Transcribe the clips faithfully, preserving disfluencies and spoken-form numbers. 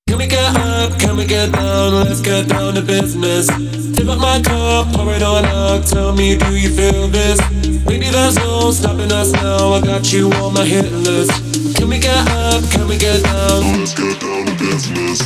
Can we get up? Can we get down? Let's get down to business. Fill up my cup, pour it on up. Tell me, do you feel this? Maybe there's no stopping us now. I got you on my hit list. Can we get up? Can we get down? Let's get down to business.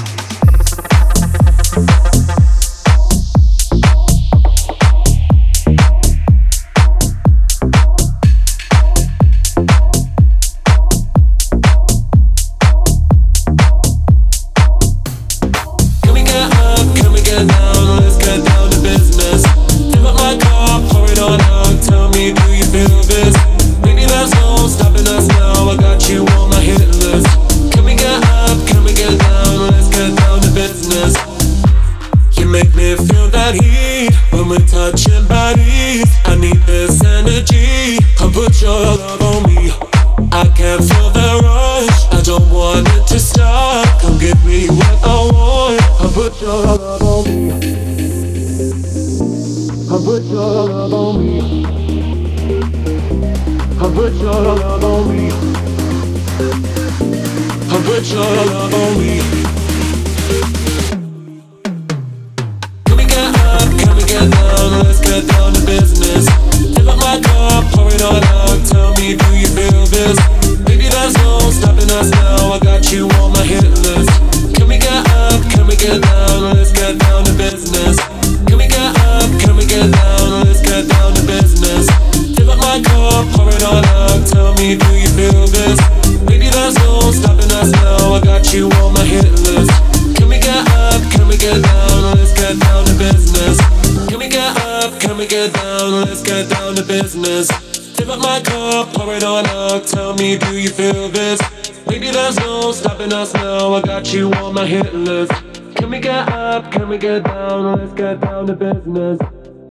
When we're touching bodies, I need this energy. Come put your love on me. I can't feel the rush, I don't want it to stop. Come give me what I want. Come put your love on me. Come put your love on me. Come put your love on me. Come put your love on me. Let's get down to business. Fill up my cup, pour it on out. Tell me, do you feel this? Baby, there's no stopping us now. I got you on my hit list. Can we get up? Can we get down? Let's get down to business. Can we get up? Can we get down? Let's get down to business. Fill up my cup, pour it on out. Tell me, do you feel this? Baby, there's no stopping us now. I got you on my hit list. Can we get up? Can we get down? Let's get down to business. Can we get up? Can we get down? Let's get down to business. Fill up my cup, pour it on up. Tell me, do you feel this? Maybe there's no stopping us now. I got you on my hit list. Can we get up? Can we get down? Let's get down to business.